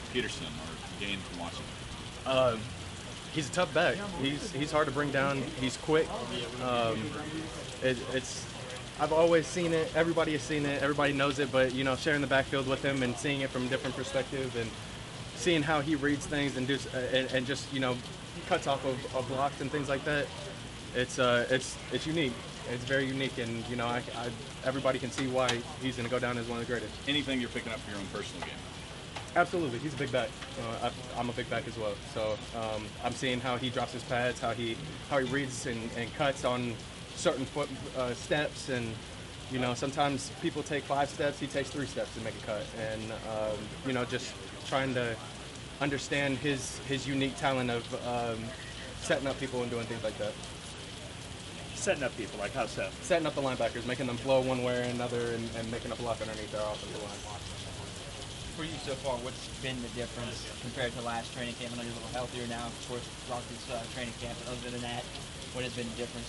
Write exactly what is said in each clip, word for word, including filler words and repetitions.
Peterson or gain from watching him? Uh, he's a tough back. He's he's hard to bring down. He's quick. Um, it, it's I've always seen it. Everybody has seen it. Everybody knows it. But you know, sharing the backfield with him and seeing it from a different perspective and seeing how he reads things and just uh, and, and just you know cuts off of, of blocks and things like that. It's uh it's it's unique. It's very unique, and you know I, I everybody can see why he's going to go down as one of the greatest. Anything you're picking up for your own personal game? Absolutely, he's a big back. Uh, I, I'm a big back as well, so um, I'm seeing how he drops his pads, how he how he reads and, and cuts on certain foot uh, steps, and you know sometimes people take five steps, he takes three steps to make a cut, and um, you know just trying to understand his his unique talent of um, setting up people and doing things like that. Setting up people, like how so? Setting up the linebackers, making them flow one way or another, and, and making a block underneath their offensive line. For you so far, what's been the difference compared to last training camp? I know you're a little healthier now, of course, throughout this uh, training camp, but other than that, what has been the difference?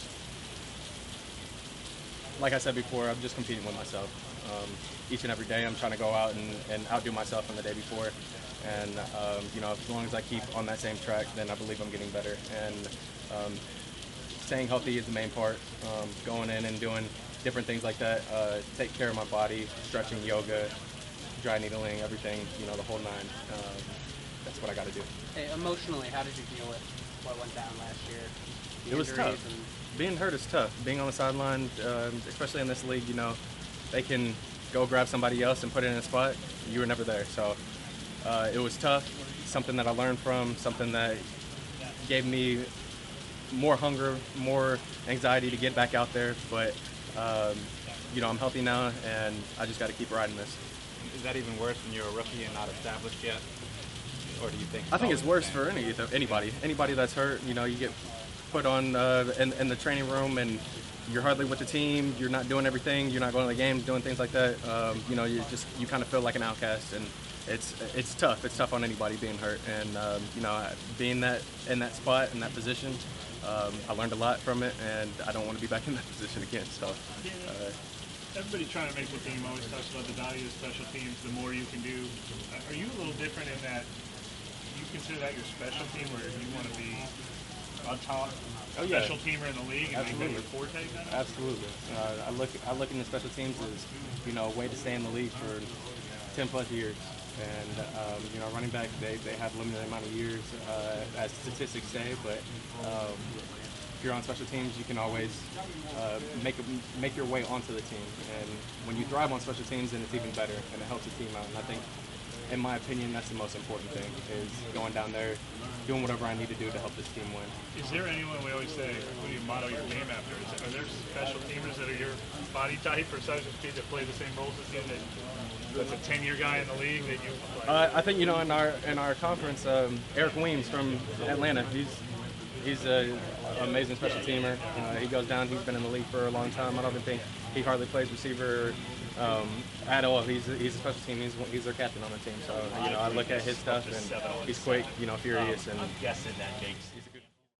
Like I said before, I'm just competing with myself. Um, each and every day, I'm trying to go out and, and outdo myself from the day before. And, um, you know, as long as I keep on that same track, then I believe I'm getting better. And um, staying healthy is the main part. Um, going in and doing different things like that, uh, take care of my body, stretching, yoga, dry needling, everything, you know, the whole nine. Um, that's what I got to do. Hey, emotionally, how did you deal with what went down last year? The It was injuries tough. and- Being hurt is tough. Being on the sideline, um, especially in this league, you know, they can go grab somebody else and put it in a spot. You were never there. So uh, it was tough. Something that I learned from, something that gave me more hunger, more anxiety to get back out there. But, um, you know, I'm healthy now, and I just got to keep riding this. Is that even worse when you're a rookie and not established yet? Or do you think? I think it's worse the for any anybody. Anybody that's hurt, you know, you get put on uh, in, in the training room and you're hardly with the team. You're not doing everything. You're not going to the games, doing things like that. Um, you know, you just you kind of feel like an outcast, and it's it's tough. It's tough on anybody being hurt, and um, you know, being that in that spot in that position, um, I learned a lot from it, and I don't want to be back in that position again. So. Uh, Everybody trying to make the team always talks about the value of special teams, the more you can do. Are you a little different in that you consider that your special team, where you want to be a top Oh, yeah. special teamer in the league and Absolutely. make that your forte? Kind of? Absolutely. Uh, I look I look in the special teams as, you know, a way to stay in the league for ten plus years. And, um, you know, running back, they, they have a limited amount of years, uh, as statistics say, but um, if you're on special teams, you can always uh, make a, make your way onto the team. And when you thrive on special teams, then it's even better, and it helps the team out. And I think, in my opinion, that's the most important thing, is going down there, doing whatever I need to do to help this team win. Is there anyone, we always say, who do you model your game after? Is it, are there special teamers that are your body type or size of speed that play the same roles as you, that, that's a ten-year guy in the league that you like? Uh, I think, you know, in our in our conference, um, Eric Weems from Atlanta, he's he's an amazing special teamer. Uh, he goes down. He's been in the league for a long time. I don't even think he hardly plays receiver um, at all. He's he's a special team. He's he's their captain on the team. So you know, I look at his stuff, and he's quick, you know, furious, and I'm guessing that makes